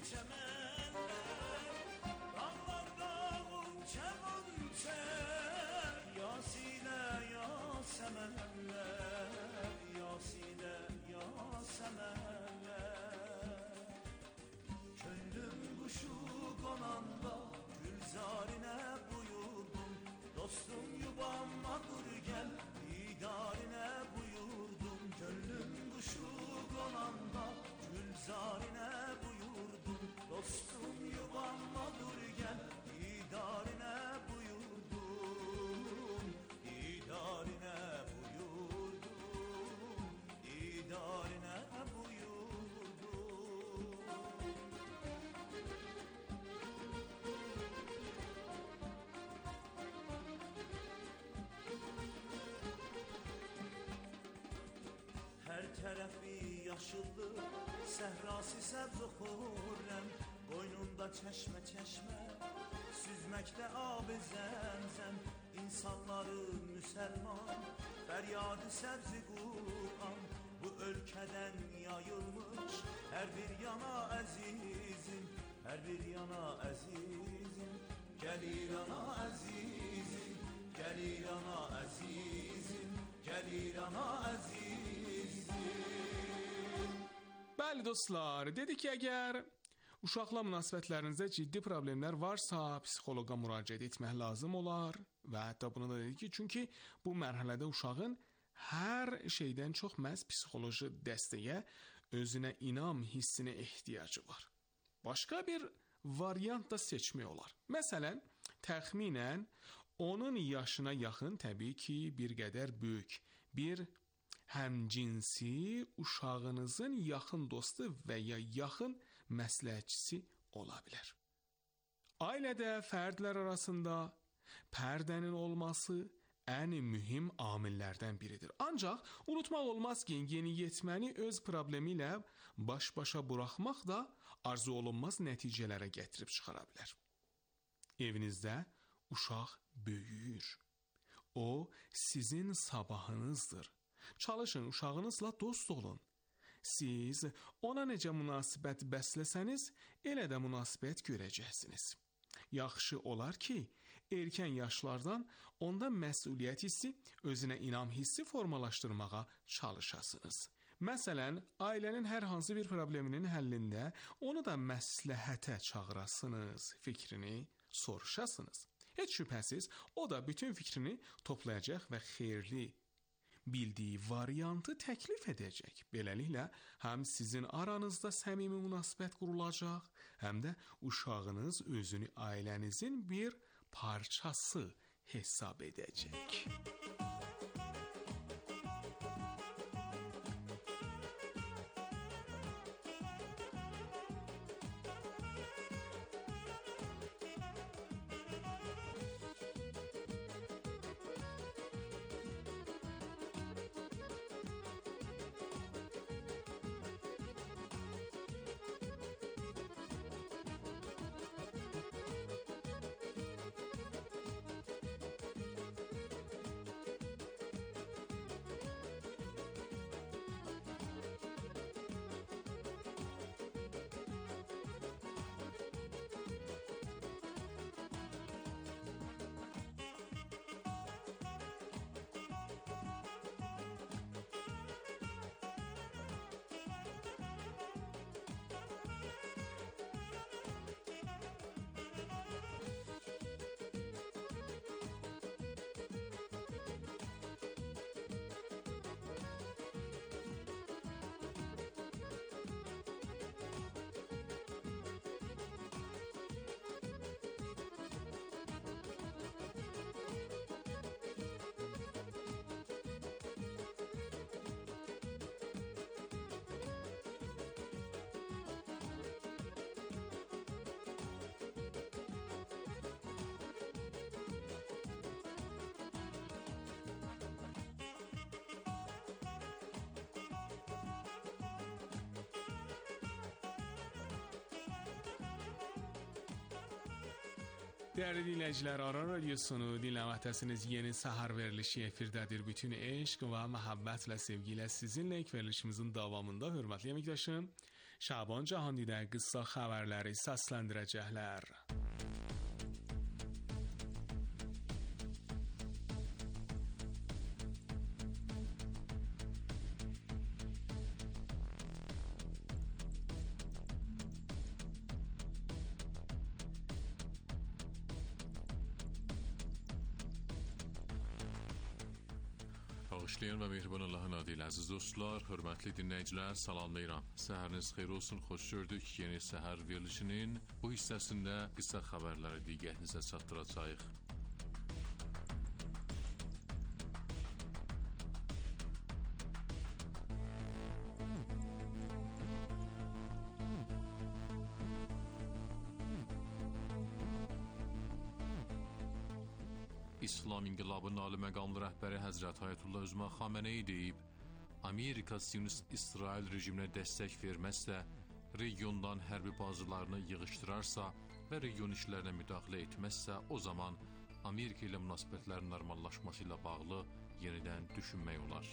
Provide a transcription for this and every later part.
çəmənlər, dağlarda qunçə-qunçə, Yasilə, Yasəmənlər, Yasilə, Yasəmənlər. Könlüm quşu qonanda gülzarinə buyurdum, dostum yuvama dur gəl, didarinə buyurdum. Könlüm quşu qonanda gülzarinə buyurdum, dostum yuvama dur gəl, didarinə buyurdum, didarinə buyurdum, didarinə buyurdum. Hər tərəfi yaşıldır, səhrası səbz xurrəm, qoynunda çeşmə, süzməkdə ab-ı zəmzəm, insanları müsəlman, fəryadı səbz-i Qur'an, bu ölkədən yayılmış, hər bir yana əzizim, hər bir yana əzizim, gəlir ana əzizim, gəlir ana əzizim, gəlir ana əzizim. Bəli dostlar, dedik ki, əgər uşaqla münasibətlərinizdə ciddi problemlər varsa, psixoloqa müraciət etmək lazım olar və hətta bunu da dedik ki, çünki bu mərhələdə uşağın hər şeydən çox məhz psixoloji dəstəyə, özünə inam hissinə ehtiyacı var. Başqa bir variant da seçmək olar. Məsələn, təxminən onun yaşına yaxın, təbii ki, bir qədər böyük bir həmcinsi uşağınızın yaxın dostu və ya yaxın məsləhətçisi ola bilər. Ailədə fərdlər arasında pərdənin olması ən mühüm amillərdən biridir. Ancaq unutmaq olmaz ki, yeniyetməni öz problemi ilə baş-başa buraxmaq da arzu olunmaz nəticələrə gətirib çıxara bilər. Evinizdə uşaq böyüyür. O, sizin sabahınızdır. Çalışın, uşağınızla dost olun. Siz ona necə münasibət bəsləsəniz, elə də münasibət görəcəksiniz. Yaxşı olar ki, erkən yaşlardan onda məsuliyyət hissi, özünə inam hissi formalaşdırmağa çalışasınız. Məsələn, ailənin hər hansı bir probleminin həllində onu da məsləhətə çağırasınız, fikrini soruşasınız. Heç şübhəsiz, o da bütün fikrini toplayacaq və xeyirli bildiyi variantı təklif edəcək. Beləliklə, həm sizin aranızda səmimi münasibət qurulacaq, həm də uşağınız özünü ailənizin bir parçası hesab edəcək. Değerli dinleyiciler, Aran Radyosunu dinlemektesiniz. Yeni sahar verilişi efirdedir. Bütün eşq ve muhabbetle, sevgiyle sizinle ilk verilişimizin devamında hürmetli emektaşım Şaban Cahandidə qısa xəbərləri səsləndirəcəklər. Bağışlayan və mehriban Allahın adı ilə əziz dostlar, hörmətli dinləyicilər, salamlayıram. Səhəriniz xeyir olsun, xoş gördük. Yeni səhər verilişinin bu hissəsində qısa xəbərləri diqqətinizə çatdıracağıq. İslam İnqilabının ali məqamlı rəhbəri Həzrət Ayətullah Üzma Xameneyi deyib, Amerika Siyonist-İsrail rejiminə dəstək verməzsə, regiondan hərbi bazılarını yığışdırarsa və region işlərinə müdaxilə etməzsə, o zaman Amerika ilə münasibətlərin normallaşması ilə bağlı yenidən düşünmək olar.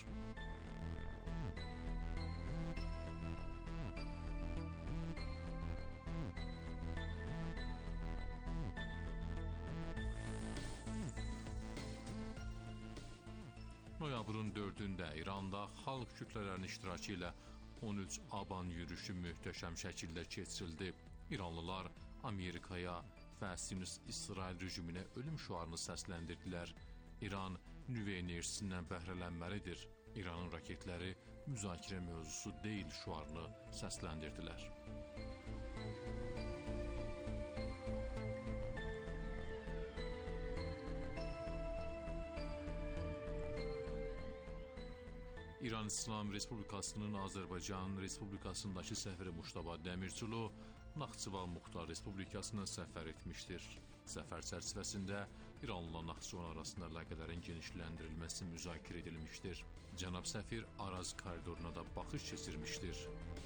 Noyabrın 4-də İranda xalq kütlələrinin iştirakı ilə 13 Aban yürüyüşü möhtəşəm şəkildə keçirildi. İranlılar Amerikaya və Siyonist-İsrail rejiminə ölüm şüarını səsləndirdilər. İran nüvə enerjisindən bəhrələnməlidir. İranın raketləri müzakirə mövzusu deyil şüarını səsləndirdilər. İran İslam Respublikasının Azərbaycan Respublikasındakı səfiri Muştaba Dəmirçulu Naxçıvan Muxtar Respublikasına səfər etmişdir. Səfər çərçivəsində İranla Naxçıvan arasında əlaqələrin genişləndirilməsi müzakirə edilmişdir. Cənab səfir Araz koridoruna da baxış keçirmişdir.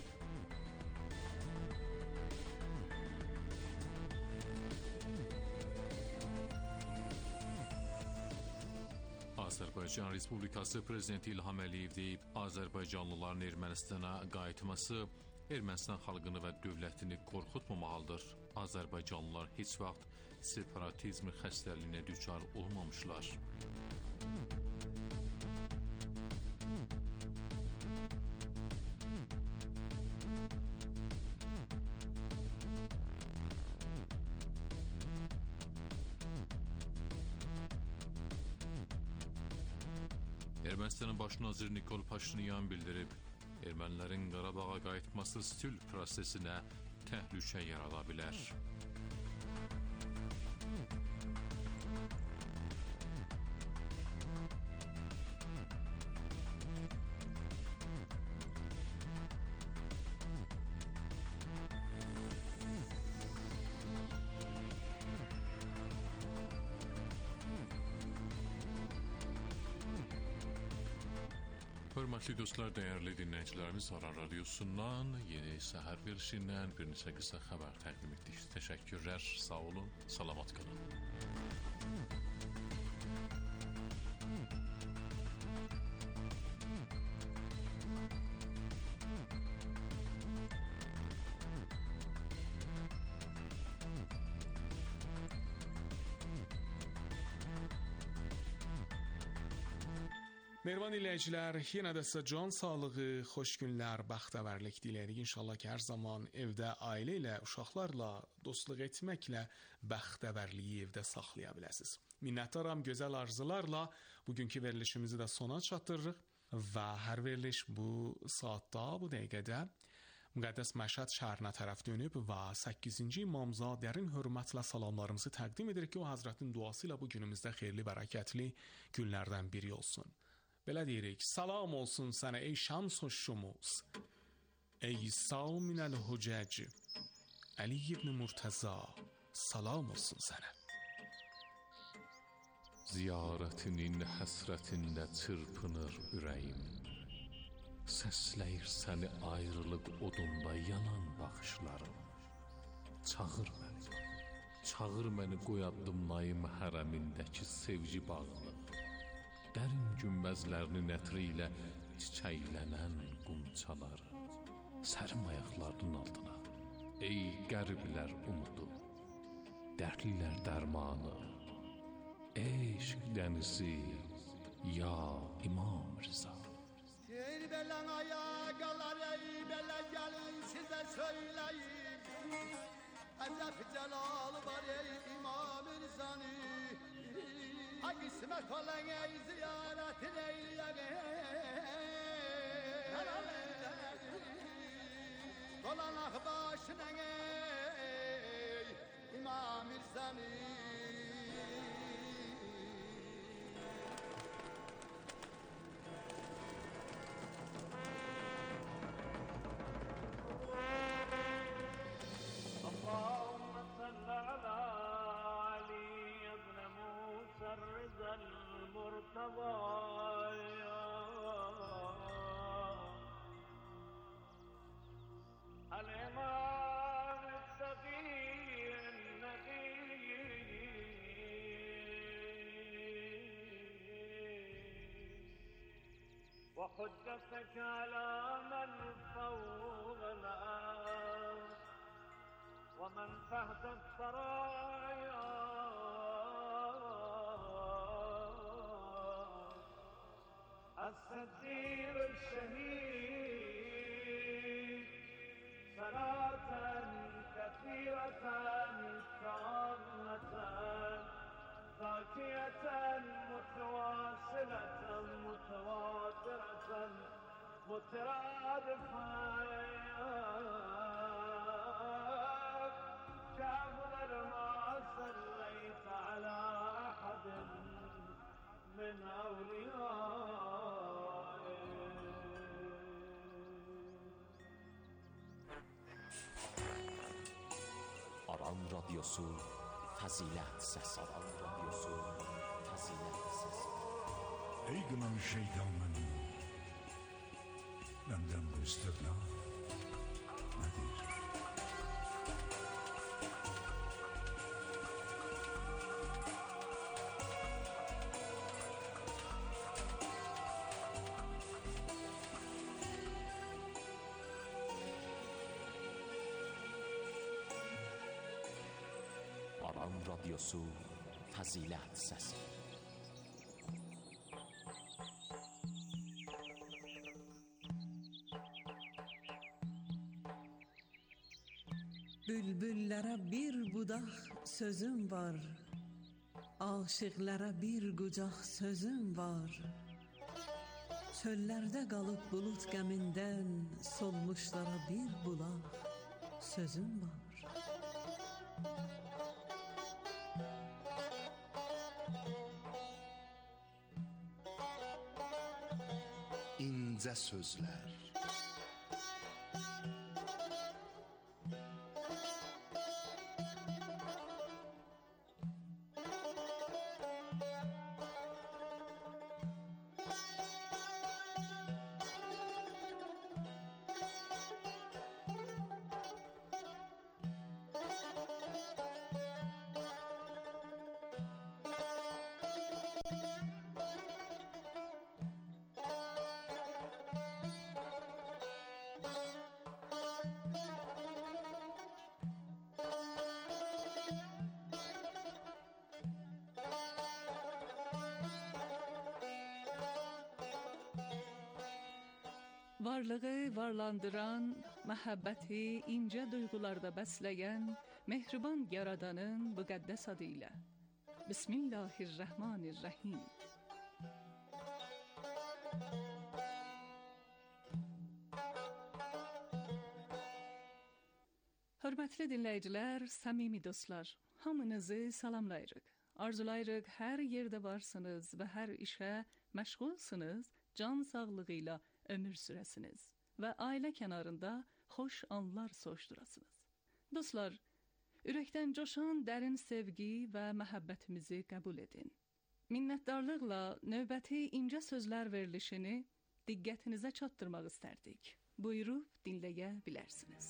Azərbaycan Respublikası Prezidenti İlham Əliyev deyib, Azərbaycanlıların Ermənistana qayıtması Ermənistan xalqını və dövlətini qorxutmamalıdır. Azərbaycanlılar heç vaxt separatizm xəstəliyinə düçar olmamışlar. Ermənistanın baş naziri Nikol Paşinyan bildirib, ermənilərin Qarabağa qayıtması sülh prosesinə təhlükə yarada bilər. Hörmətli dostlar, dəyərli dinləyicilərimiz, Aran Radiosundan yeni səhər verilişindən bir neçə qısa xəbər təqdim etdik. Təşəkkürlər, sağ olun, salamat qalın. Mehriban dinləyicilər, yenə də sizə can sağlığı, xoş günlər, bəxtəvərlik diləyirik. İnşallah ki, hər zaman evdə ailə ilə, uşaqlarla dostluq etməklə bəxtəvərliyi evdə saxlaya biləsiniz. Minnətdaram, gözəl arzularla bugünkü verilişimizi də sona çatdırırıq və hər veriliş bu saatda, bu dəqiqədə Müqəddəs Məşhəd şəhərinə tərəf dönüb və 8-ci imamıza dərin hörmətlə salamlarımızı təqdim edirik ki, o Həzrətin duası ilə bu günümüzdə xeyirli, bərəkətli günlərdən biri olsun. Belə deyirik, salam olsun sənə ey şəms o şumuz, ey sal minəl hücəc, Əli ibn Murtəza, salam olsun sənə. Ziyarətinin həsrətində çırpınır ürəyim, səsləyir səni ayrılıq odunda yanan baxışlarım. Çağır məni qoy addımlayım hərəmindəki sevgi bağını, dərin günbəzlərinin ətri ilə çiçəklənən qumçaları. sərin ayaqlarının altına. Ey qəriblər umudu, dərdlilər dərmanı, eşq dənizi, ya İmam Rıza. Ey belen ayakalar, ey bele gelin size söyleyeyim. Acep celal var ey İmam Rıza'nı. Ha kısmet olan ey ziyaret eyleyeyim. Dolanak başına ey İmam Rıza'nı. وحجتك على من فوق الأرض ومن تحت الثرايا السفير الشهيد صلاة كثيرة تامة ذاكية متواصلة متواترة مترادفة كأفضل ما صليت على أحد من أوليائك. Aran Radyosu Fazilet Sesi. Aran Radyosu Fazilet Sesi. Ey gınan şeytanın benden bu istirna nedir? Aran Radyosu Fazilet Sesi. Bülbüllərə bir budaq sözüm var, aşıqlara bir qucaq sözüm var. Çöllərdə qalıb bulut qəmindən solmuşlara bir bulaq sözüm var. İnce sözler. Varlığı varlandıran, məhəbbəti incə duyğularda bəsləyən, mehriban yaradanın müqəddəs adıyla. Bismillahirrahmanirrahim. Hörmətli dinləyicilər, səmimi dostlar, hamınızı salamlayırıq. Arzulayırıq hər yerdə varsınız və hər işə məşğulsınız, can sağlığı ilə ömür sürəsiniz və ailə kənarında xoş anlar soşdurasınız. Dostlar, ürəkdən coşan dərin sevgi və məhəbbətimizi qəbul edin. Minnətdarlıqla növbəti incə sözlər verilişini diqqətinizə çatdırmaq istərdik. Buyurub dinləyə bilərsiniz.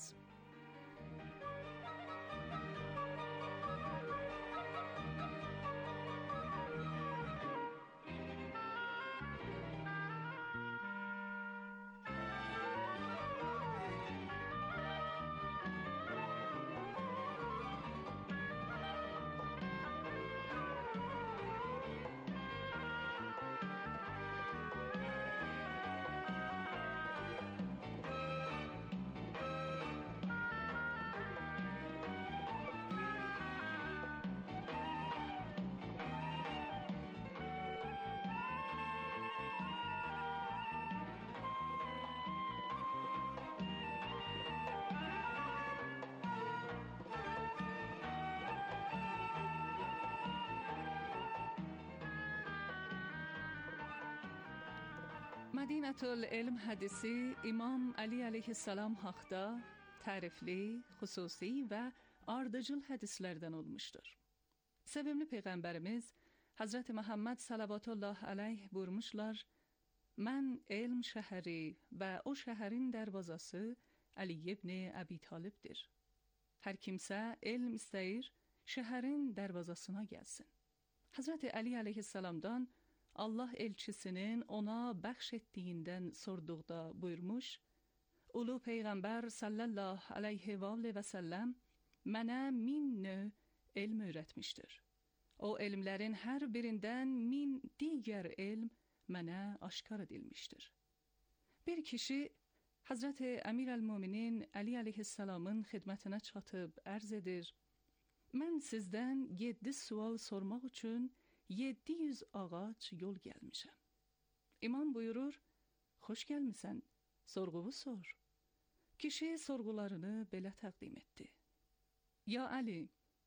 Mədinət el-Elm hədisi İmam Ali əleyhissalam haqqda tərifli, xüsusi və ardıcıl hədislərdən olmuşdur. Sevimli Peyğəmbərimiz Hazreti Muhammed sallallahu aleyh buyurmuşlar: "Mən elm şəhəri və o şəhərin dərvazası Ali ibn Əbi Talibdir. Hər kimsə elm istəyir, şəhərin dərvazasına gəlsin." Hazreti Ali əleyhissalamdan Allah elçisinin ona bəxş etdiyindən sorduqda buyurmuş: "Ulu Peyğəmbər sallallahu aleyhi və səlləm mənə 1000 növ elm öyrətmişdir. O elmlərin hər birindən 1000 digər elm mənə aşkar edilmişdir." Bir kişi Hazreti Əmir el-Müminin Ali əleyhissalamın xidmətinə çatıb ərz edir: "Mən sizdən 7 sual sormaq üçün 700 ağac yol gəlmişəm." İmam buyurur: "Xoş gəlmisən, sorğuvu sor." Kişi sorğularını belə təqdim etdi: "Ya Ali,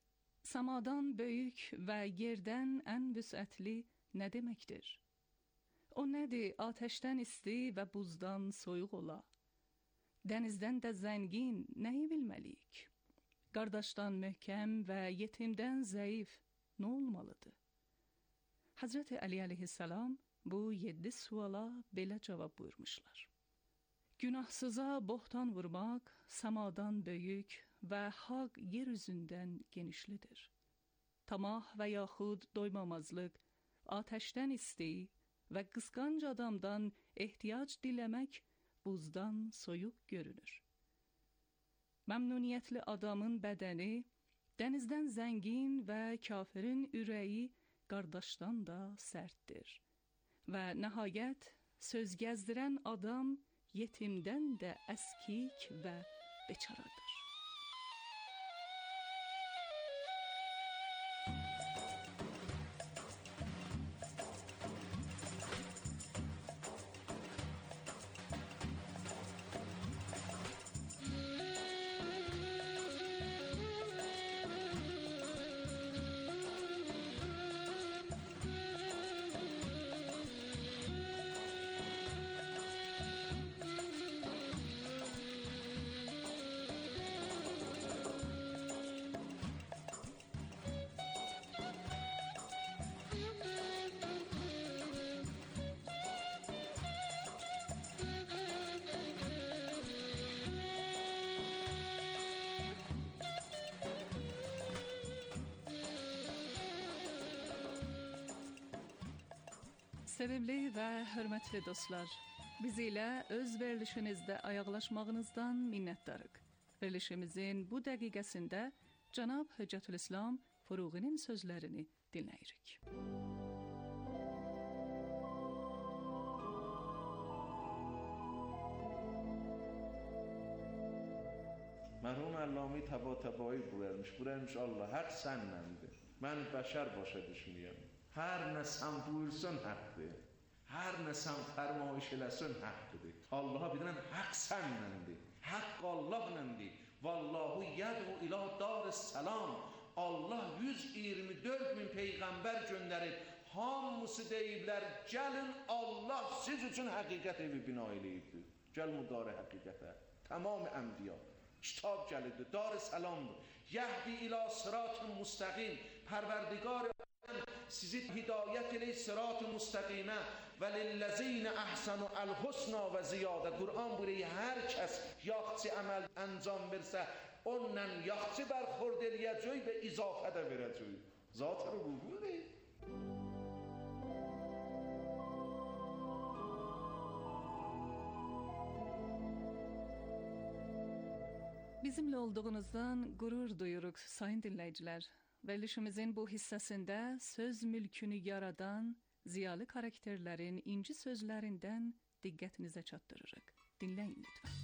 samadan böyük və yerdən ən vüsətli nə deməkdir? O nədir atəşdən isti və buzdan soyuq ola? Dənizdən də zəngin nəyi bilməliyik? Qardaşdan möhkəm və yetimdən zəif nə olmalıdır?" Hazreti Ali əleyhissalam bu 7 suala belə cavab buyurmuşlar: "Günahsıza bohtan vurmaq samadan böyük və haqq yer üzündən genişlidir. Tamah və yaxud doymamazlıq, atəşdən isti və qısqanc adamdan ehtiyac diləmək buzdan soyuq görünür. Məmnuniyyətli adamın bədəni dənizdən zəngin və kafirin ürəyi qardaşdan da sərtdir. Və nəhayət söz gəzdirən adam yetimdən də əskik və beçaradır." Sevimli və hörmətli dostlar, biz ilə öz verilişinizdə ayaqlaşmağınızdan minnətdarıq. Verilişimizin bu dəqiqəsində Cənab Hüccətülislam Furuğinin sözlərini dinləyirik. Mərhum Əlləmi təba-təbai buyurmuş Allah, hər sənnəndir. Mən bəşər başa düşməyəm. Hər nə sən buyursun haqqdır. Hər nə sən fərmayış eləsin haqqdır. Allaha bilən haqq sənnəndir. Haqq Allah'nındır. Vallahu yəd'u ilə dar-salam. Allah 124 min peyğəmbər göndərib. Hamısı deyiblər, gəlin Allah siz üçün həqiqət evi bina eləyibdir. Gəl müdarə həqiqətə. Tamam ənbiya. Kitab gəlidir, dar-salamdır. Yəhdi ilə sırat-ı müstəqim. Pərverdigar sizi hidayət eləyir sırat-ı müstəqimə və lillezine ahsanu el-husna və ziyadə. Qur'an buyuruyor, hər kəs yaxşı əməl əncam versə, onunla yaxşı bərxurd eləyəcək və izafə də verəcək. Zat-ı rububiyyə. Bizimle olduğunuzdan gurur duyuruq sayın dinləyicilər. Verilişimizin bu hissəsində söz mülkünü yaradan ziyalı karakterlərin inci sözlərindən diqqətinizə çatdırırıq. Dinləyin lütfən.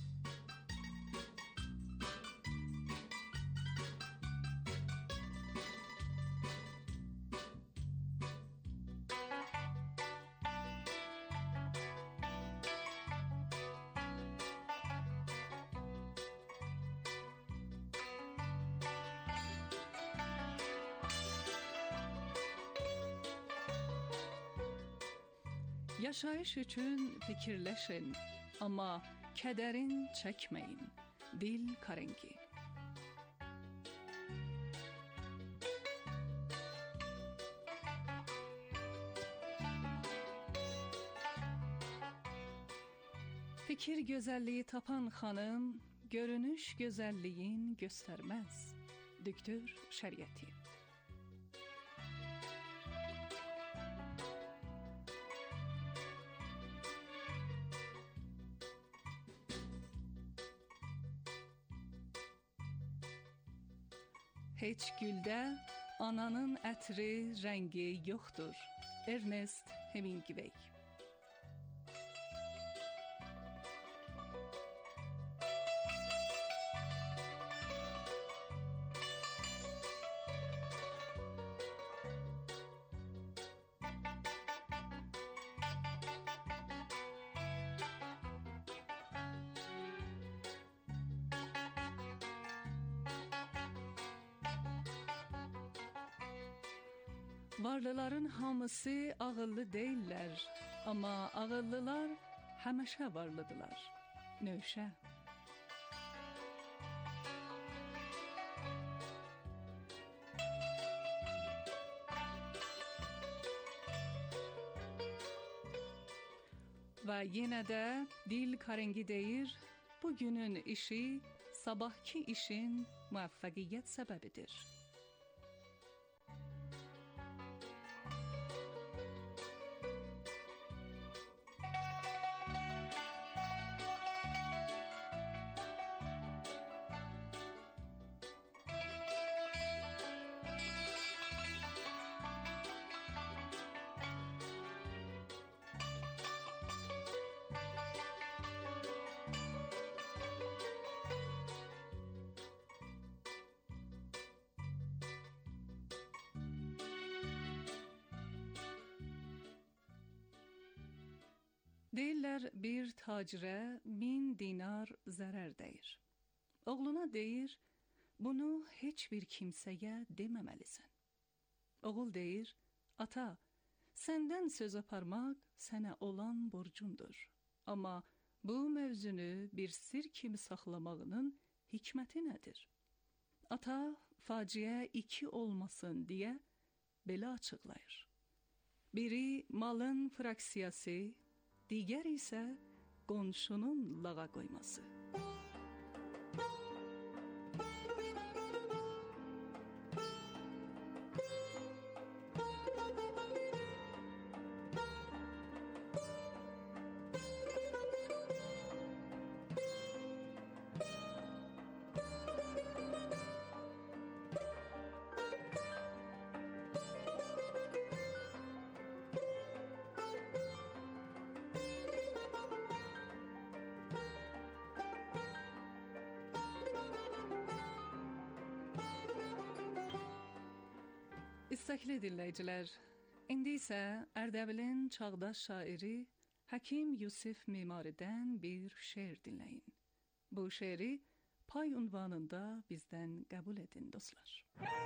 Yaşayış üçün fikirləşin, amma kədərin çəkməyin. Dil Karengi. Fikir gözəlliyi tapan xanım, görünüş gözəlliyin göstərməz. Doktor Şəriəti. Heç güldə ananın ətri, rəngi yoxdur. Ernest Hemingway. Varlıların hamısı ağıllı deyillər, amma ağıllılar həmişə varlıdılar. Növşə. Və yenə də Dil Karengi deyir, bugünün işi sabahki işin müvəffəqiyyət səbəbidir. Deyirlər, bir tacirə 1000 dinar zərər dəyir. Oğluna deyir, bunu heç bir kimsəyə deməməlisən. Oğul deyir, ata, səndən söz aparmaq sənə olan borcumdur. Amma bu mövzunu bir sir kimi saxlamağının hikməti nədir? Ata, faciə 2 olmasın deyə belə açıqlayır. Biri malın fraksiyası, digər isə qonşunun lağa qoyması. İstəkli dinləyicilər, indi isə Ərdəbilin çağdaş şairi Həkim Yusif Memaridən bir şeir dinləyin. Bu şeiri pay ünvanında bizdən qəbul edin dostlar.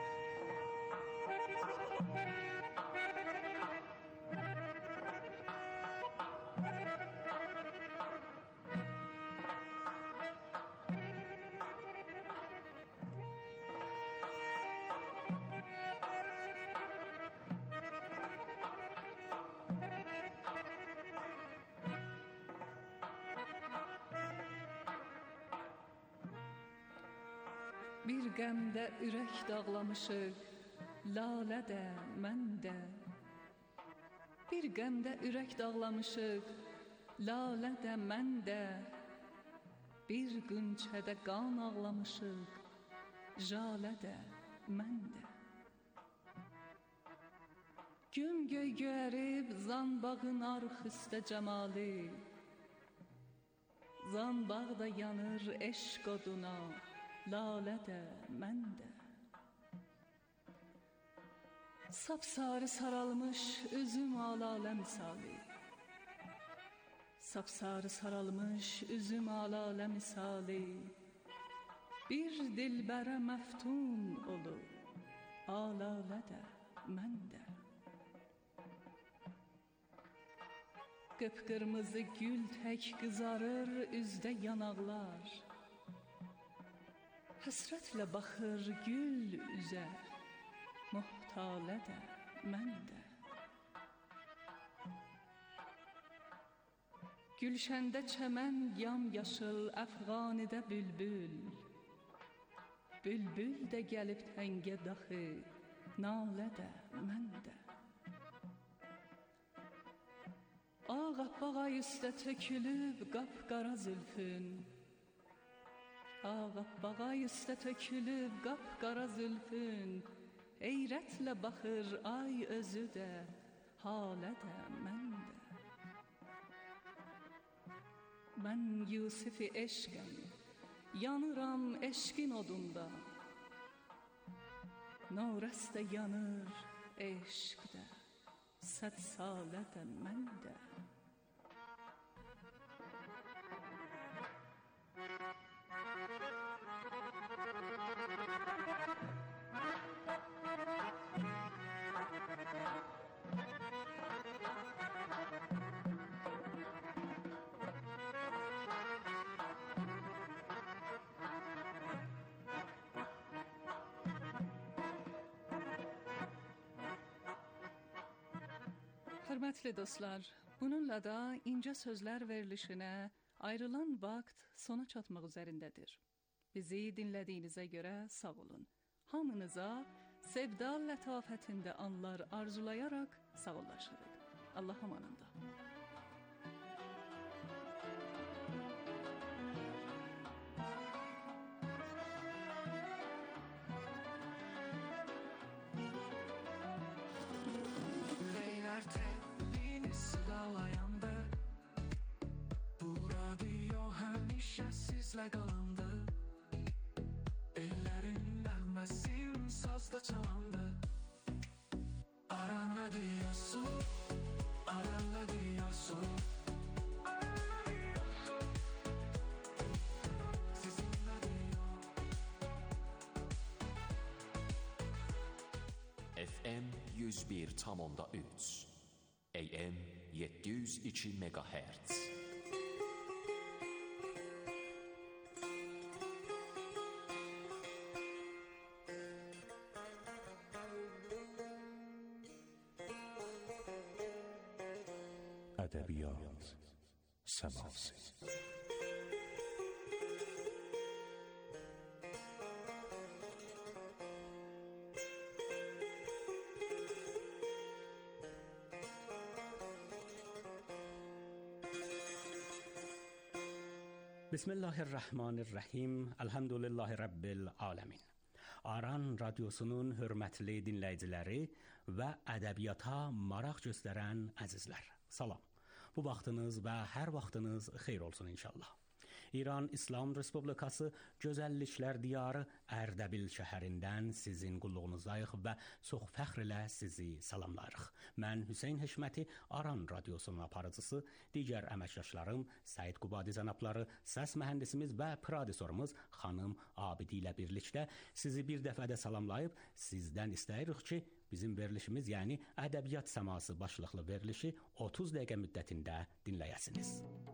Bir qəmdə ürək dağlamışıq, lalə də, mən də. Bir qəmdə ürək dağlamışıq, lalə də, mən də. Bir qünçədə qan ağlamışıq, jalə də, mən də. Gün göy göyərib, zanbağın arxüstə cəmalı. Zanbağ da yanır eşq oduna, lalə də, mən də. Sapsarı saralmış üzüm alalə misali. Sapsarı saralmış üzüm alalə misali. Bir dilbərə məftun olur, alalə də, mən də. Qıpqırmızı gül tək qızarır üzdə yanaqlar. Həsrətlə baxır gül üzə, muhtalə də, mən də. Gülşəndə çəmən yamyaşıl, əfğanidə bülbül. Bülbül də gəlib təngə daxı, nalə də, mən də. Ağappaq ay üstə tökülüb qapqara zülfün. Ağappaq ay üstə tökülüb qapqara zülfün. Heyrətlə baxır ay özü də, halə də, mən də. Mən Yusifi eşqəm, yanıram eşqin odunda. Norəstə yanır eşqdə, səd salə də, mən də. Hörmətli dostlar, bununla da incə sözlər verilişinə ayrılan vaxt sona çatmaq üzərindədir. Bizi dinlədiyinizə görə sağ olun. Hamınıza sevda lətafətində anlar arzulayaraq sağollaşırıq. Allah amanında. Sizlə qalandı. Ellərin nəğməsin sazda çalandı. Aranladı yasu, aranladı yasu. FM 101.3 AM 702 MHz. ادبیات سماسی. بسم الله الرحمن الرحیم. Elhamdülillahi Rabbil alemin. Aran radyosunun hörmətli dinləyiciləri və ədəbiyyata maraq göstərən əzizlər. Salam. Bu vaxtınız və hər vaxtınız xeyir olsun inşallah. İran İslam Respublikası Gözəlliklər Diyarı Ərdəbil şəhərindən sizin qulluğunuzdayıq və çox fəxr ilə sizi salamlayırıq. Mən Hüseyn Heşməti, Aran radyosunun aparıcısı, digər əməkdaşlarım Səid Qubadi cənabları, səs mühəndisimiz və prodüserimiz xanım Abidi ilə birlikdə sizi bir dəfə də salamlayıb sizdən istəyirik ki, bizim verilişimiz, yəni ədəbiyyat səması başlıqlı verilişi 30 dəqiqə müddətində dinləyəsiniz.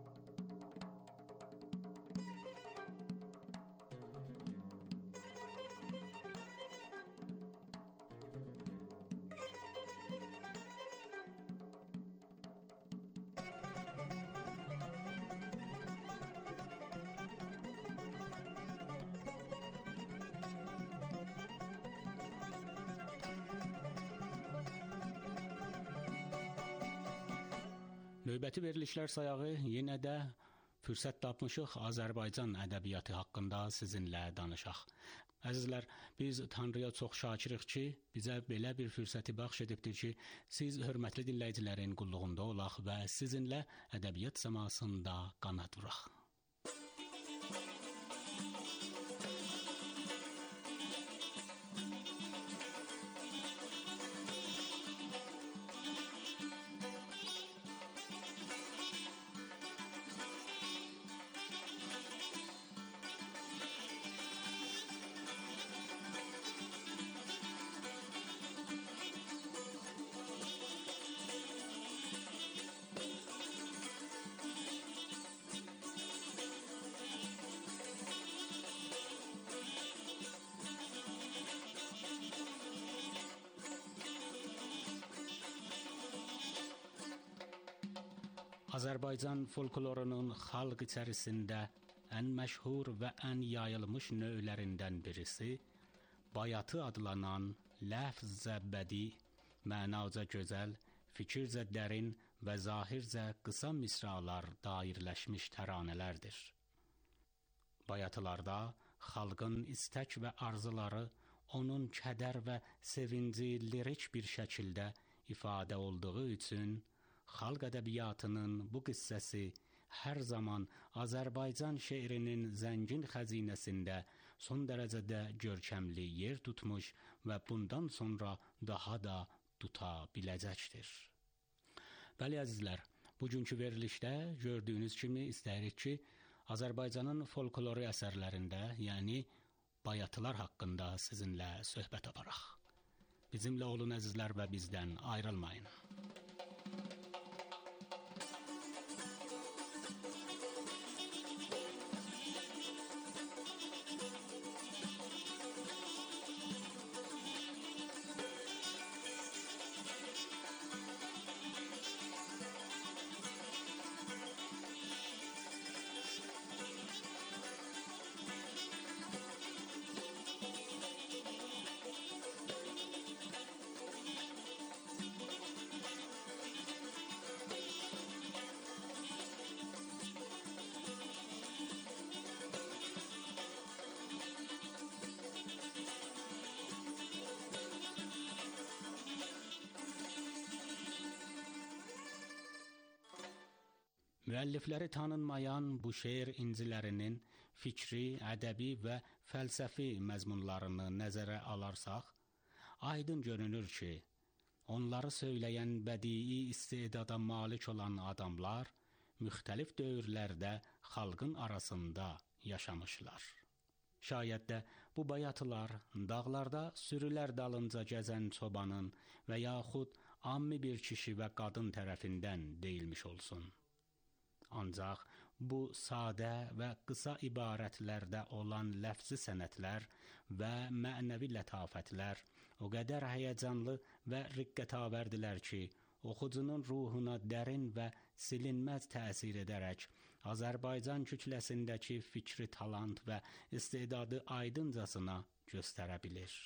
Növbəti verilişlər sayağı yenə də fürsət tapmışıq Azərbaycan ədəbiyyatı haqqında sizinlə danışaq. Əzizlər, biz Tanrıya çox şakirik ki, bizə belə bir fürsəti bəxş edibdir ki, siz hörmətli dinləyicilərin qulluğunda olaq və sizinlə ədəbiyyat səmasında qanat vuraq. Azərbaycan folklorunun xalq içərisində ən məşhur və ən yayılmış növlərindən birisi bayatı adlanan ləfzə bədii, mənaca gözəl, fikircə dərin və zahircə qısa misralar dairləşmiş təranələrdir. Bayatılarda xalqın istək və arzuları onun kədər və sevinci lirik bir şəkildə ifadə olduğu üçün xalq ədəbiyyatının bu qissəsi hər zaman Azərbaycan şeirinin zəngin xəzinəsində son dərəcədə görkəmli yer tutmuş və bundan sonra daha da tuta biləcəkdir. Bəli əzizlər, bugünkü verilişdə gördüyünüz kimi istəyirik ki, Azərbaycanın folkloru əsərlərində, yəni bayatılar haqqında sizinlə söhbət aparaq. Bizimlə olun əzizlər və bizdən ayrılmayın. Müəllifləri tanınmayan bu şeir incilərinin fikri, ədəbi və fəlsəfi məzmunlarını nəzərə alarsaq, aydın görünür ki, onları söyləyən bədii istedada malik olan adamlar müxtəlif dövrlərdə xalqın arasında yaşamışlar. Şayət də bu bayatılar dağlarda sürülər dalınca gəzən çobanın və yaxud ammi bir kişi və qadın tərəfindən deyilmiş olsun. Ancaq bu sadə və qısa ibarətlərdə olan ləfzi sənətlər və mənəvi lətafətlər o qədər həyəcanlı və riqqətavərdilər ki, oxucunun ruhuna dərin və silinməz təsir edərək Azərbaycan kütləsindəki fikri talant və istedadı aydıncasına göstərə bilir.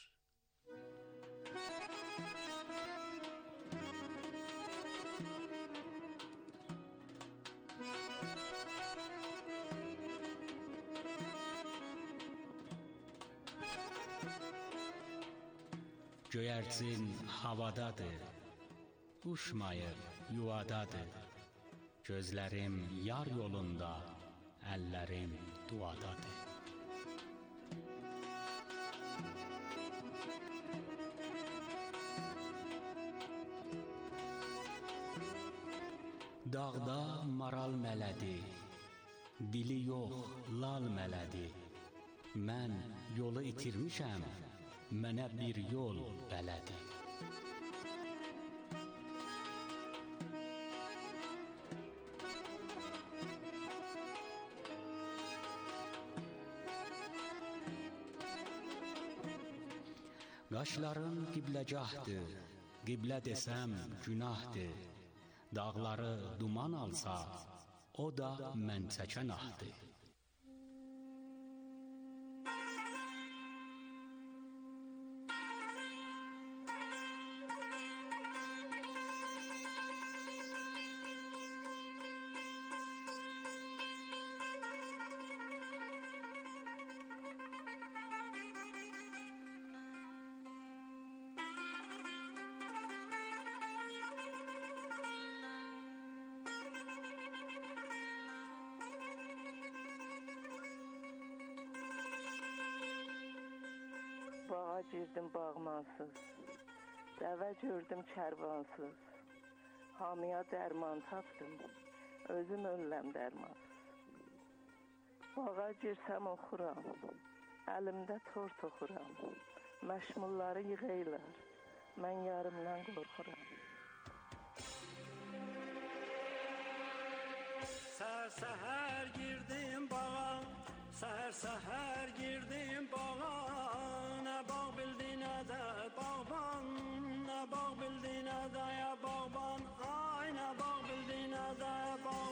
Göyərçin havadadır, uçmayıb yuvadadır. Gözlərim yar yolunda, əllərim duadadır. Dağda maral mələdi, dili yox lal mələdi. Mən yolu itirmişəm, mənə bir yol bələdi. Qaşların qibləgahdır, qiblə desəm günahdır. Dağları duman alsa, o da mən çəkən ahdır. Bağa girdim bağmansız, dəvə gördüm kərvansız. Hamıya dərman tapdım, özüm öləm dərmansız. Bağa girsəm oxuram, əlimdə tort oxuram. Məşmulları yığaylar, mən yarımdan qorxuram. Səhər girdim bağa, səhər girdim bağa. Nə bağ bildi nə də bağban, nə bağ bildi nə də ya bağban. Ay nə bağ bildi nə də bağban.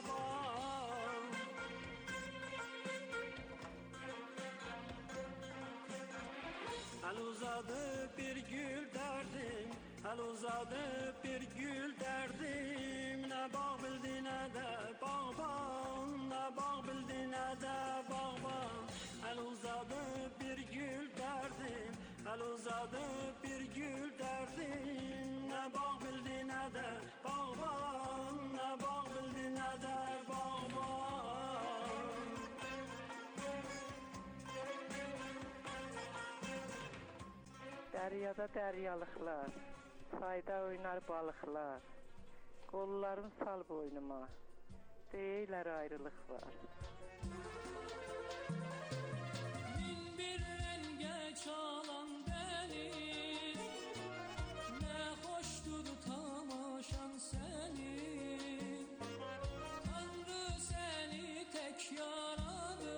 El uzadı bir gül derdim, el uzadı bir gül derdim. Ne bağ bildi ne de bağban, ne bağ bildi ne de bağban. El uzadı bir gül derdim, el uzadı bir gül derdim. Ne bağ bildi ne de bağban, ne bağ bildi ne de bağban. Dəryada dəryalıqlar, çayda oynar balıqlar. Qollarım sal boynuma, deyirlər ayrılıq var. Min bir rəngə çalan dəniz, nə xoşdur tamaşan sənin. Tanrı səni tək yaradı,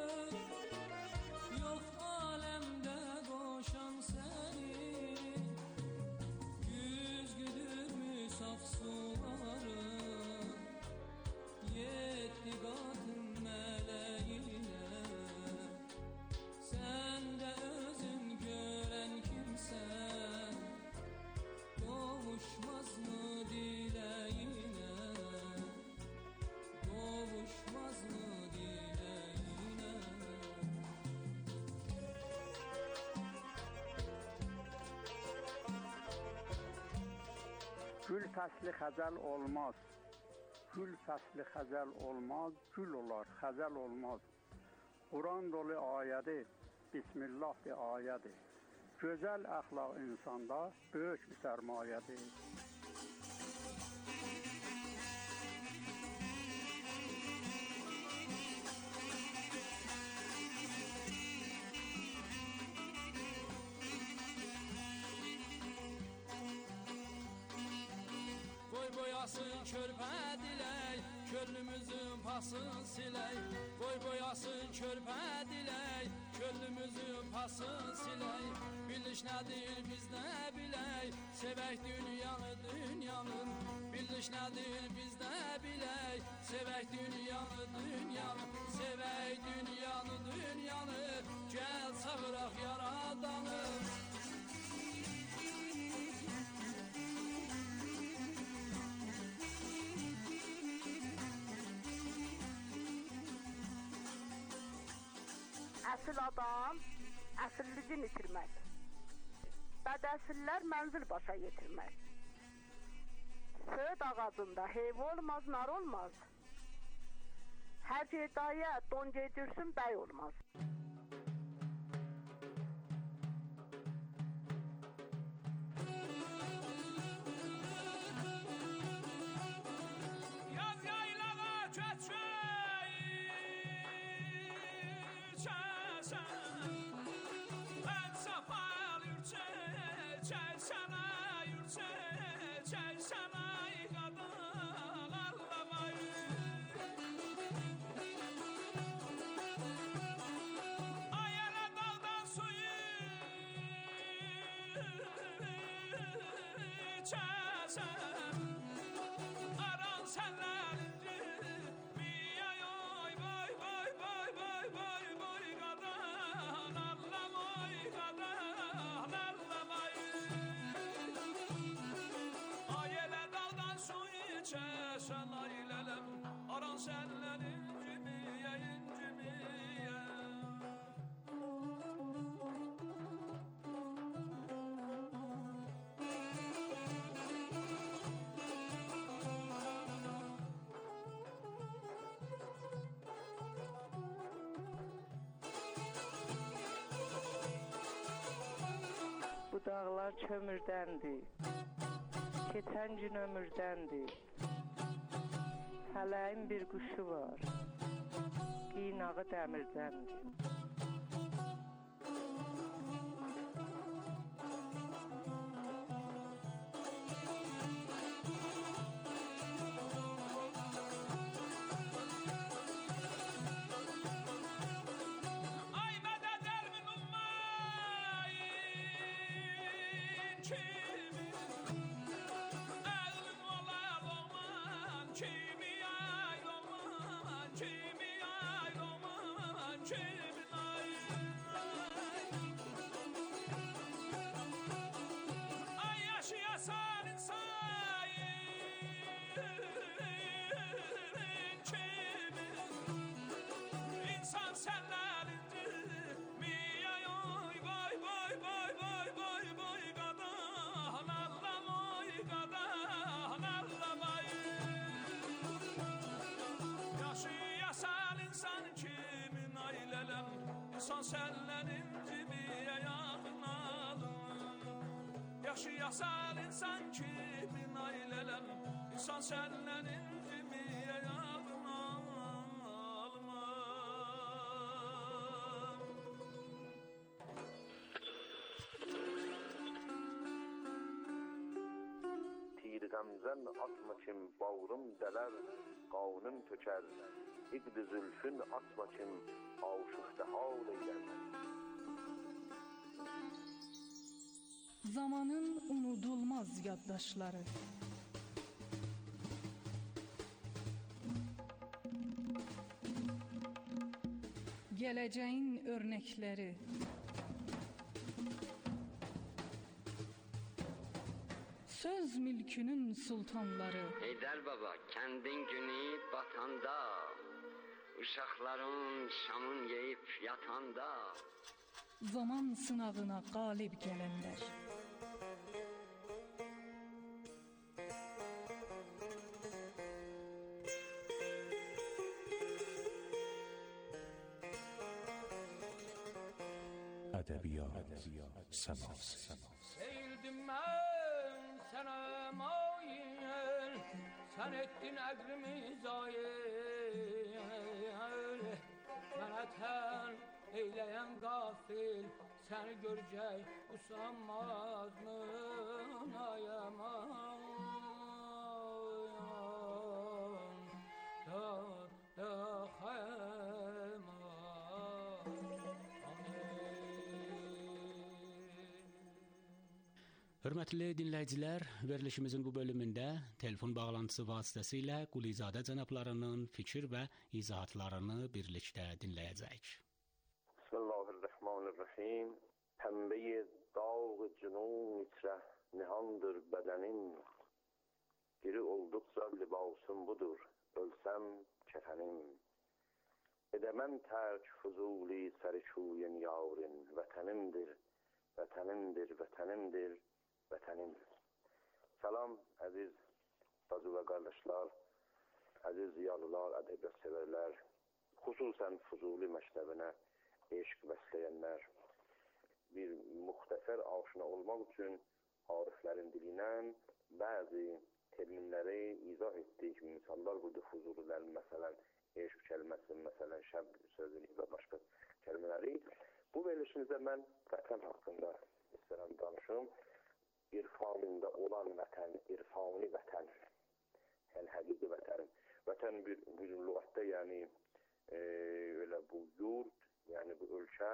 yox aləmdə qoşan sənin. Güzgüdürmü saf suları, yeddi qatın mələyinə. Sən də özün görən kimsən, qovuşmazmı diləyinə, qovuşmazmı diləyinə. Gül fəsli xəzəl olmaz, gül fəsli xəzəl olmaz, gül olar, xəzəl olmaz. Quran dolu ayədir, Bismillah de ayədir. Gözəl əxlaq insanda böyük bir sərmayədir. Boy boyasın körpə dilək, könlümüzün pasını silək. Boy boyasın körpə dilək, könlümüzün pasını silək. Biliş nədir biz nə bilək, sevək dünyanı dünyanın. Biliş nədir biz nə bilək, sevək dünyanı dünyanı. Sevək dünyanı dünyanı, gəl çağıraq yaradanı. Əsl adam əsilligini itirməz. Bədəsillər mənzil başa yetirməz. Söğüt ağacında heyv olmaz, nar olmaz. Hər gedaya don gedirsin, bəy olmaz. Yaz yaylağa köçək, ən sapal yürçək, çəysənə yürçək, çəysənə qadın ağlamay. Ayana daldan suyu çəsən, aran sənlərinci, miyay oy boy boy boy boy boy boy qadın ağlamay, qadın ağlamay. Ay elə daldan su içəsən, ay lələm, aran sənlərinci, miyay inci miyay. Bu dağlar kömürdəndir, keçən gün ömürdəndir. Fələyin bir quşu var, qiynağı dəmirdəndir. Ay mədəd elmin ummayın kimi, elmin ola loman kimi, ay loman kimi, ay loman kimi, ay. İnsan səndən incimiyə yaxınalım. Yaşayasan insan kimi nailələm. İnsan səndən incimiyə yaxınalım. Gamzen atma kim bağrım deler, kanım töker. İqd zülfün atma kim aşıkta hal eyler. Zamanın unudulmaz yaddaşları. Geleceğin örnekleri. Söz mülkünün sultanları. Heydər baba, kəndin günü batanda, uşaqların şamın yeyib yatanda, zaman sınavına qalib gələnlər. Ədəbiyyat səması. Seyildim mən sənə mail, sən etdin əqlimi zayil. Mənə tən eyləyən qafil, səni görəcək usanmaz mı nayaman? Hörmətli dinləyicilər, verilişimizin bu bölümündə telefon bağlantısı vasitəsilə Qulizadə cənablarının fikir və izahatlarını birlikdə dinləyəcəyik. Bismillahirrahmanirrahim. Pəmbəyi dağ cünun içrə nihandır bədənin. Diri olduqca libasım budur, ölsəm kəfənim. Edəməm tərk fuzuli sərişuyen yavrin. Vətənimdir, vətənimdir, vətənimdir. Vətənimdir. Salam əziz bacı və qardaşlar, əziz ziyalılar, ədəbiyyat sevərlər, xüsusən Fuzuli məktəbinə eşq bəsləyənlər. Bir müxtəsər aşina olmaq üçün ariflərin dilindən bəzi terminləri izah etdik, misallar burada Fuzulilərin, məsələn, eşq kəlməsi, məsələn, şəb sözünü və başqa kəlmələri. Bu verilişinizdə mən vətən haqqında istəyirəm danışım. İrfanında olan vətən, irfani vətən, yəni həqiqi vətən. Vətən bir lüğətdə, yəni öyle bu yurt, yəni bu ölkə,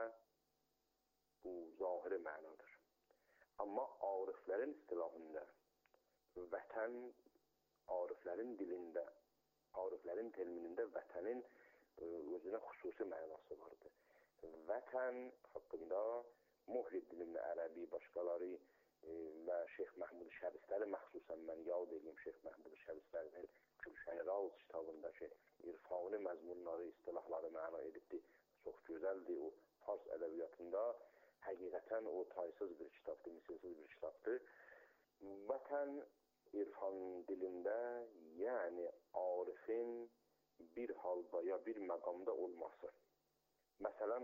bu zahiri mənadır. Amma ariflərin istilahında, vətən, ariflərin dilində, ariflərin terminində vətənin özünə xüsusi mənası vardır. Vətən haqqında Muhyiddin İbn Ərəbi, başqaları və Şeyx Məhmud Şəbistəri, məxsusən mən yad edeyim Şeyx Məhmud Şəbistərinin Gülşən-i Ravz kitabındakı irfani məzmunları, istilahları məna edibdir. Çox gözəldir. O Fars ədəbiyyatında həqiqətən o taysız bir kitabdır, misilsiz bir kitabdır. Vətən irfan dilində, yəni arifin bir halda ya bir məqamda olması. Məsələn,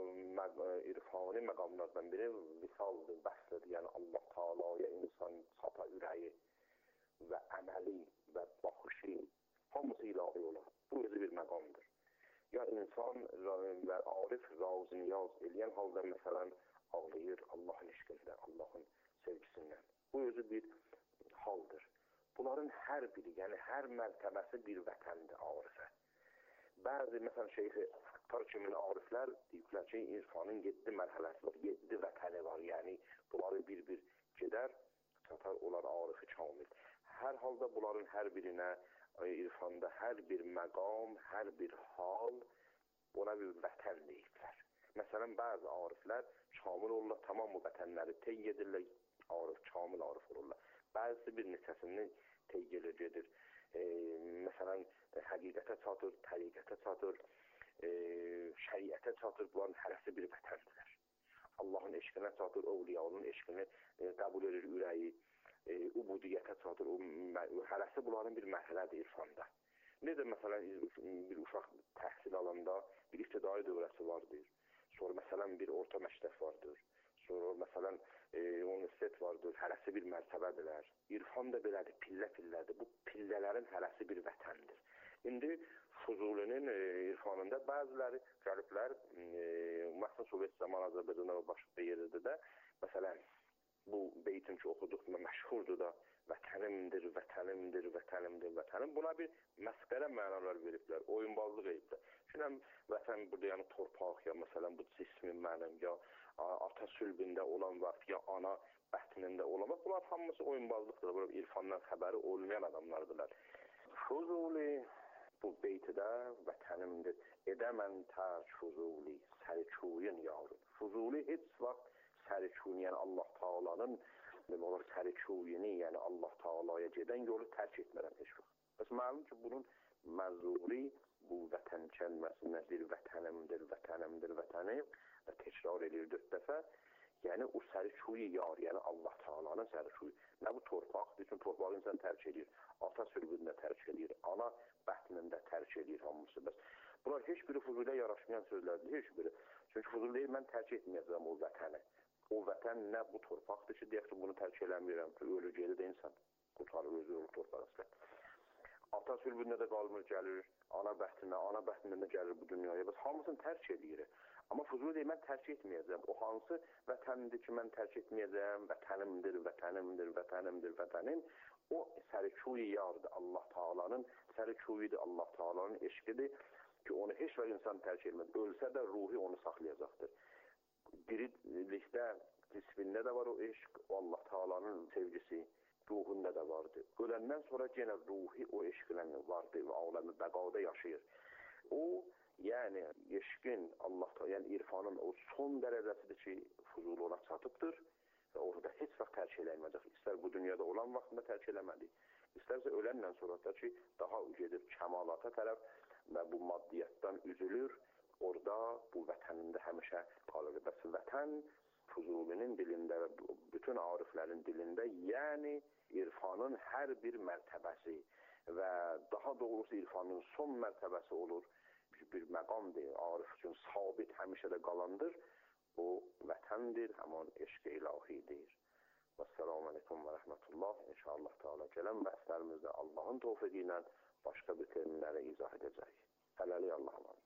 irfani məqamlardan biri visaldır, bəslidir. Yəni Allah Teala'ya insan çata ürəyi və əməli və baxışı hamısı ilahi olar. Bu özü bir məqamdır. Ya insan və arif razı-niyaz eləyən halda məsələn ağlayır Allahın eşqində, Allahın sevgisindən. Bu özü bir haldır. Bunların hər biri, yəni hər mərtəbəsi bir vətəndir arifə. Bəzi, məsələn, Şeyx Tar kimin ariflər deyiblər ki, irfanın 7 mərhələsi var, 7 vətəni var. Yəni, bunları bir-bir gedər, çatar olar arifi kamil. Hər halda bunların hər birinə irfanda hər bir məqam, hər bir hal, buna bir vətən deyiblər. Məsələn, bəzi ariflər kamil olurlar, tamam bu vətənləri tey edirlər, kamil arif olurlar. Bəzisi bir neçəsini tey gedir. Məsələn, həqiqətə çatır, təriqətə çatır, şəriətə çatır, bunların hərəsi bir vətəndirlər. Allahın eşqinə çatır, ovliyanın eşqini qəbul edir ürəyi, ubudiyyətə çatır, hərəsi bunların bir mərhələdir irfanda. Necə məsələn bir uşaq təhsil alanda bir ibtidai dövrəsi vardır, Sonra məsələn bir orta məktəb vardır. Sonra məsələn universitet vardır, hərəsi bir mərtəbədirlər. İrfan da belədir, pillə-pillədir. Bu pillələrin hərəsi bir vətəndir. İndi Fuzulinin irfanında bəziləri gəliblər, məsələn Sovet zamanı Azərbaycanda başqa yerdə də, məsələn bu beytin ki oxuduq məşhurdur da, vətənimdir, vətənimdir, vətənimdir, vətənim. Buna bir məsxərə mənalar veriblər, oyunbazlıq ediblər. Çünki vətən burada yəni torpaq, ya məsələn bu cismim mənim, ya ata sülbündə olan vaxt, ya ana bətnində olan vaxt, bunlar hamısı oyunbazlıqdır, burada irfandan xəbəri olmayan adamlardırlar. Fuzuli bu beytidə vətənimdir, edəmən tərk Fuzuli, sərçuyin yarım. Fuzuli heç vaxt sərçuyin, yəni Allah Taala'nın olar sərçuyini, yəni Allah Taala'ya gedən yolu tərk etmərəm heç vaxt. Bəs məlum ki, bunun məzuri bu vətən kəlməsidir, vətənimdir, vətənimdir, vətənim və təkrar edir 4 dəfə. Yəni o sərçuyi yar, yəni Allah Taala'nın sərçuyi. Nə bu torpaqdır, çünki torpağı insan tərk edir, ata sülbündə tərk edir, ana bətnində tərk edir hamısı. Bəs bunlar heç biri Fuzuliyə yaraşmayan sözlərdir, heç biri. Çünki Fuzuli deyir, mən tərk etməyəcəm o vətəni. O vətən nə bu torpaqdır ki, deyək ki, bunu tərk eləmirəm ki, ölü gelir də insan qurtarır, özü ölür torpaq əslən. Ata sülbündə də qalmır, gəlir, ana bətnində gəlir bu dünyaya. Bəs hamısını tərk edir. Amma Fuzuli deyir, mən tərk etməyəcəm. O hansı vətəndir ki, mən tərk etməyəcəm, vətənimdir, vətənimdir, vətənimdir, vətənim. O sərçuyi yardır, Allah Taala'nın sərçuyidir, Allah Taala'nın eşqidir ki, onu heç vaxt insan tərk etməz. Ölsə də ruhi onu saxlayacaqdır. Dirilikdə, cismində də var o eşq, o Allah Taala'nın sevgisi, ruhunda da vardır. Öləndən sonra yenə ruhi o eşqlə vardır və aləmi bəqada yaşayır. O, yəni eşqin, Allah Taala, yəni irfanın o son dərəcəsidir ki, Fuzuli ona çatıbdır və orada heç vaxt tərk eləməyəcək. İstər bu dünyada olan vaxtında tərk eləmədi, istərsə öləndən sonra da ki, daha gedib kəmalata tərəf və bu maddiyyatdan üzülür, orada bu vətənində həmişə qalır. Bəs vətən Fuzulinin dilində və bütün ariflərin dilində, yəni irfanın hər bir mərtəbəsi və daha doğrusu irfanın son mərtəbəsi olur, bir məqamdır, arif üçün sabit həmişə də qalandır. O vətəndir, həman eşq-i ilahidir. Vəssalamu aleykum və rəhmətullah. İnşallah Teala gələn bəhslərimizdə Allahın tövfiqi ilə başqa bir terminləri izah edəcək. Hələlik Allah'a emanet.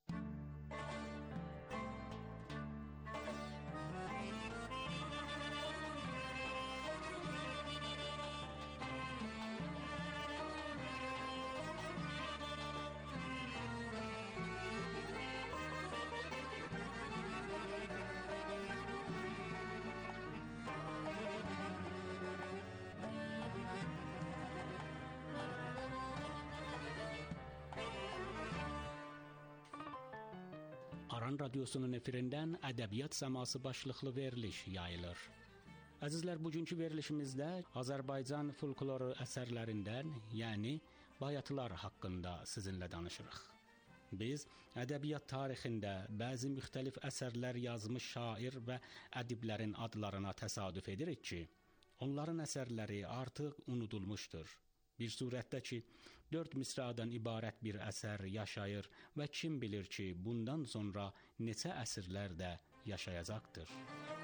Aran Radyosu'nun efirinden Ədəbiyyat Səması başlıqlı veriliş yayılır. Əzizlər, bugünkü verilişimizdə Azərbaycan folkloru əsərlərindən, yəni bayatılar haqqında sizinlə danışırıq. Biz ədəbiyyat tarixində bəzi müxtəlif əsərlər yazmış şair və ədiblərin adlarına təsadüf edirik ki, onların əsərləri artıq unudulmuşdur. Bir surətdə ki, 4 misradan ibarət bir əsər yaşayır və kim bilir ki, bundan sonra neçə əsrlər də yaşayacaqdır.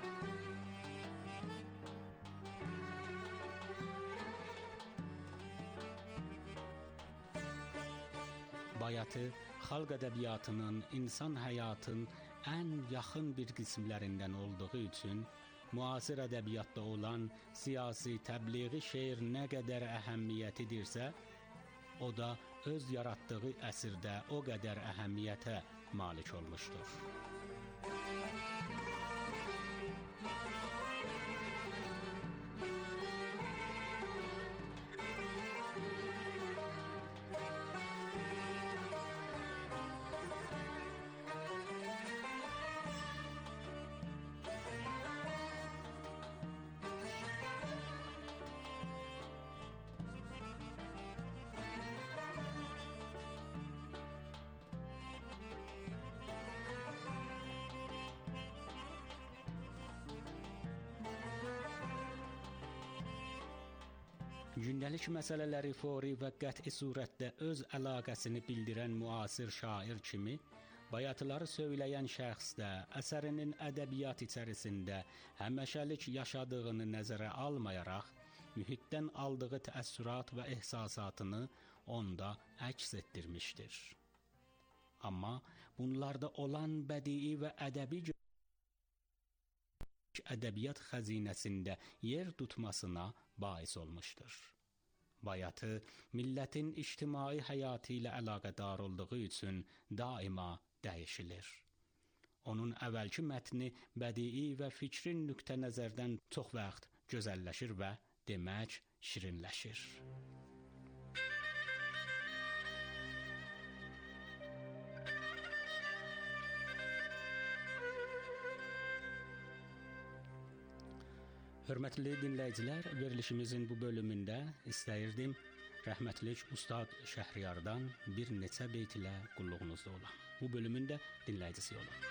Bayatı, xalq ədəbiyyatının, insan həyatın ən yaxın bir qismlərindən olduğu üçün, müasir ədəbiyyatda olan siyasi, təbliği şeir nə qədər əhəmmiyyətlidirsə, o da öz yaratdığı əsrdə o qədər əhəmmiyyətə malik olmuşdur. Gündəlik məsələləri fori və qəti surətdə öz əlaqəsini bildirən müasir şair kimi, Bayatıları söyləyən şəxs də əsərinin ədəbiyyat içərisində həmişəlik yaşadığını nəzərə almayaraq, mühitdən aldığı təəssürat və ehsasatını onda əks etdirmişdir. Amma bunlarda olan bədii və ədəbiyyat xəzinəsində yer tutmasına bais olmuşdur. Bayatı millətin ictimai həyatı ilə əlaqədar olduğu üçün daima dəyişilir. Onun əvvəlki mətni bədii və fikri nöqtə nəzərdən çox vaxt gözəlləşir və demək şirinləşir. Hörmətli dinləyicilər, verilişimizin bu bölümündə istəyirdim rəhmətlik Ustad Şəhriyardan bir neçə beyt ilə qulluğunuzda olan. Bu bölümün də dinləyicisi olun.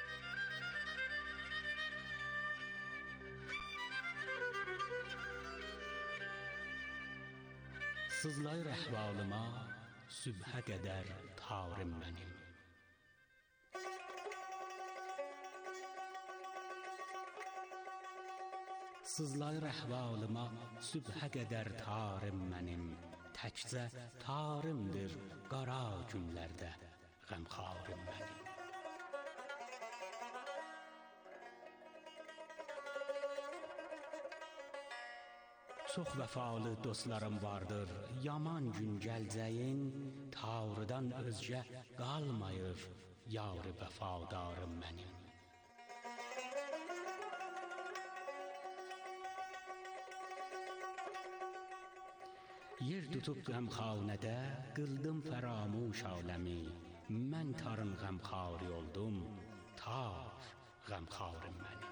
Sızlayır əhvalıma sübhə qədər tarim mənim. Sızlayır əhvalıma sübhə qədər tarim mənim. Təkcə tarimdir qara günlərdə qəmxarim mənim. Çox vəfalı dostlarım vardır, yaman gün gəlcəyin, Tanrıdan özgə qalmayır yar-ı vəfadarım mənim. Yer tutub qəmxanədə, qıldım fəramuş aləmi, mən tarın qəmxari oldum, tar qəmxarim mənim.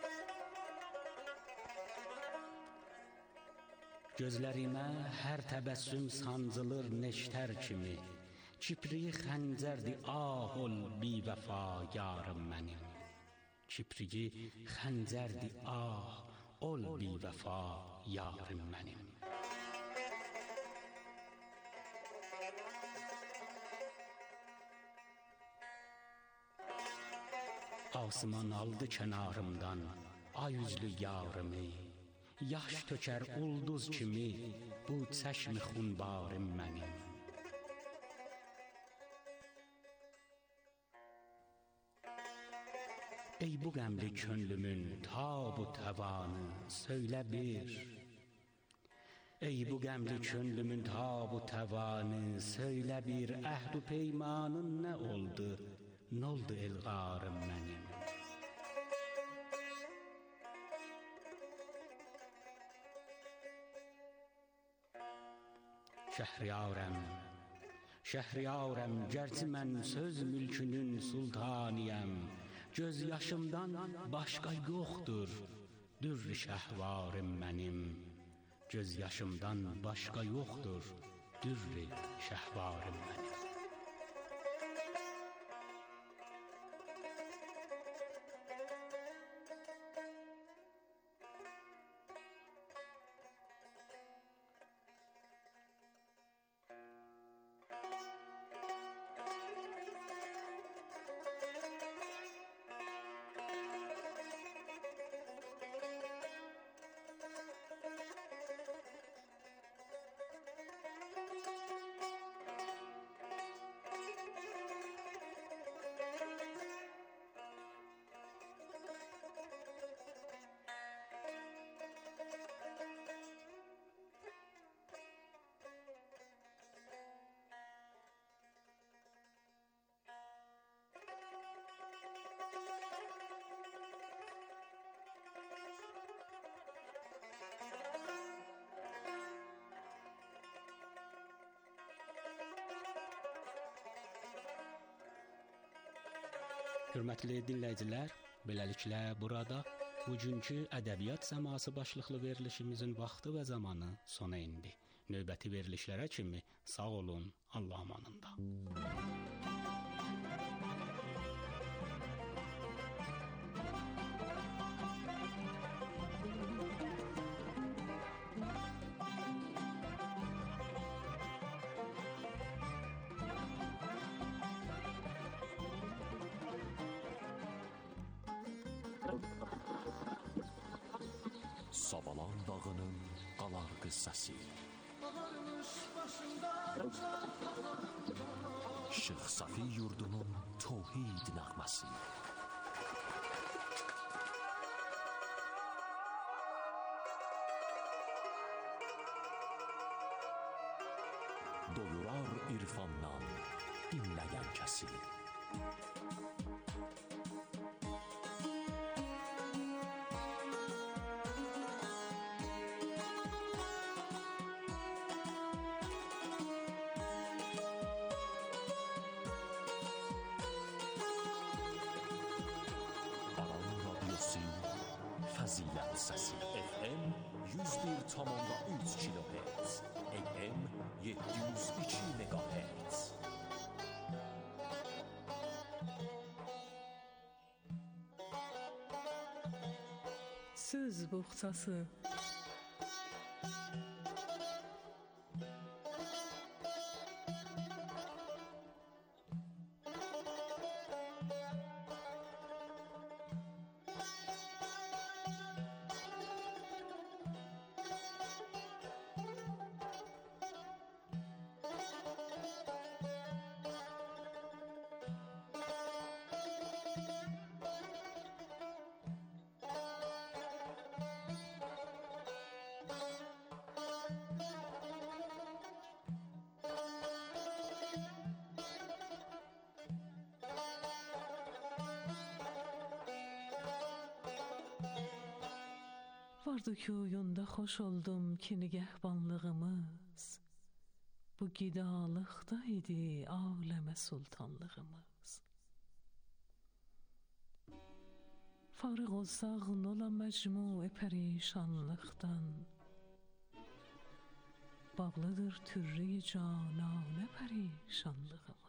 Gözlərimə hər təbəssüm sancılır neştər kimi, kipriyi xəncərdi ah ol bivəfa yarım mənim. Kipriyi xəncərdi ah ol bivəfa yarım mənim. Asman aldı kənarımdan ay üzlü yarımı, yaş tökər ulduz kimi bu çəşmi xunbarım mənim. Ey bu qəmli könlümün tab-u təvanı söylə bir. Ey bu qəmli könlümün tab-u təvanı söylə bir, əhd-u peymanın nə oldu? Noldu elğarım mənim. Şəhriyarəm, şəhriyarəm, gərçi mən söz mülkünün sultaniyəm, göz yaşımdan başqa yoxdur dürr-i şəhvarım mənim. Göz yaşımdan başqa yoxdur dürr-i şəhvarım mənim. Hörmətli dinləyicilər, beləliklə burada bugünkü ədəbiyyat səması başlıqlı verilişimizin vaxtı və zamanı sona indi. Növbəti verilişlərə kimi sağ olun, Allah amanında. Sabalan dağının qalar qıssası. Ağarmış başında Şeyx Safi yurdunun tövhid nəğməsi. Doyurar irfandan dinləyən kəsi. Fəzilət səsi FM 101,3 kHz AM 702 MHz. Söz boğçası. Vardı ki oyunda xoş oldum ki nigehbanlığımız bu gidalıqda idi aləmə sultanlığımız. Farıq olsaq nola məcmu pərişanlıqdan, bağlıdır türrü cananə pərişanlığımız.